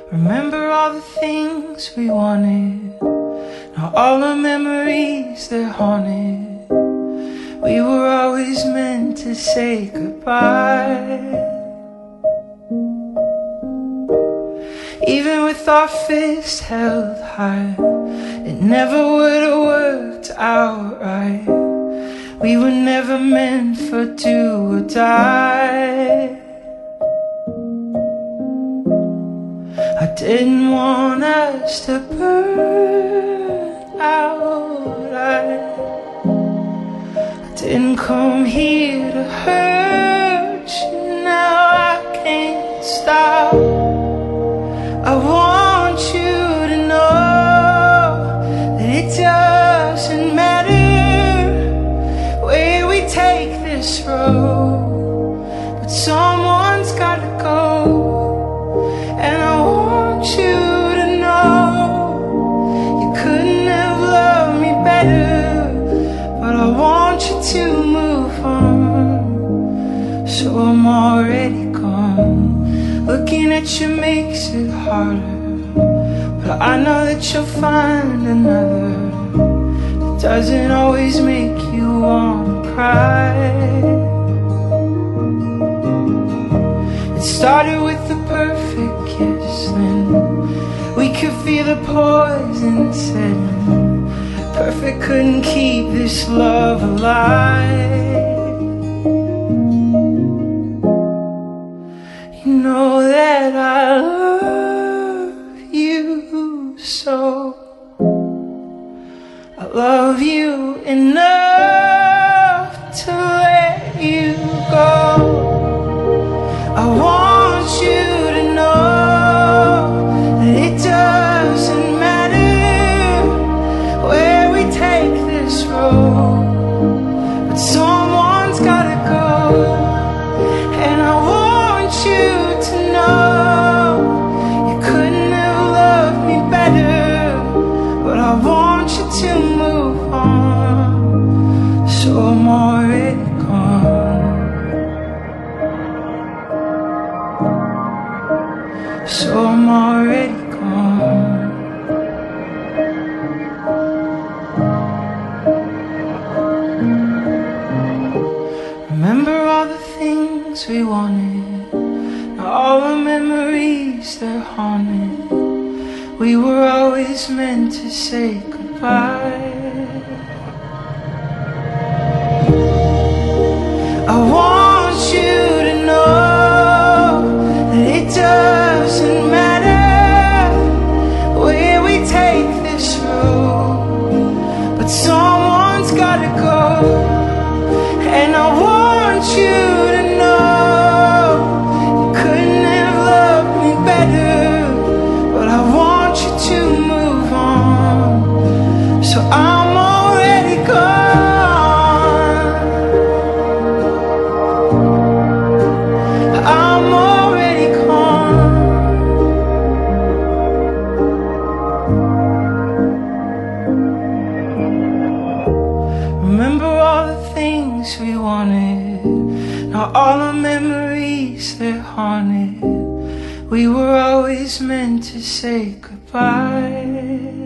Remember all the things we wanted. Now all the memories, they're haunted. We were always meant to say goodbye. Even with our fists held high, it never would have worked out right. We were never meant for do or die. I didn't want us to burn out. I didn't come here to hurt you. Now I can't stop. I want you to know that it doesn't matter where we take this road, but someone's gotta go. And I want you to know you couldn't have loved me better, but I want you to move on. So I'm already gone. Looking at you makes it harder, but I know that you'll find another that doesn't always make you wanna cry. It started with the perfect kiss, then we could feel the poison setting. Perfect couldn't keep this love alive. You know that I love you so. I love you enough to let you go. I want you to know that it doesn't matter where we take this road, but someone's gotta go. And I want you to know you couldn't have loved me better, but I want you to move on. So I'm already gone. So I'm already gone. Remember all the things we wanted. Now all the memories, they're haunted. We were always meant to say goodbye. I want you to know that it doesn't matter where we take this road, but someone's gotta go. And I want you to know you couldn't have loved me better, but I want you to move on. So I'm already gone. I'm already gone. Remember all the things we wanted. Now all the memories, they're haunted. We were always meant to say goodbye.